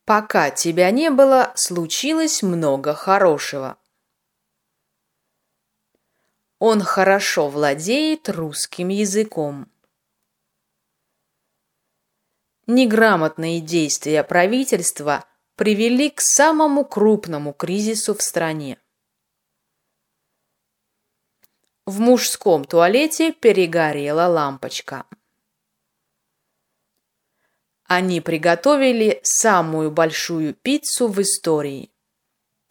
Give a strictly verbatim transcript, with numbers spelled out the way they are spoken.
Пока тебя не было, случилось много хорошего. Он хорошо владеет русским языком. Неграмотные действия правительства привели к самому крупному кризису в стране. В мужском туалете перегорела лампочка. Они приготовили самую большую пиццу в истории.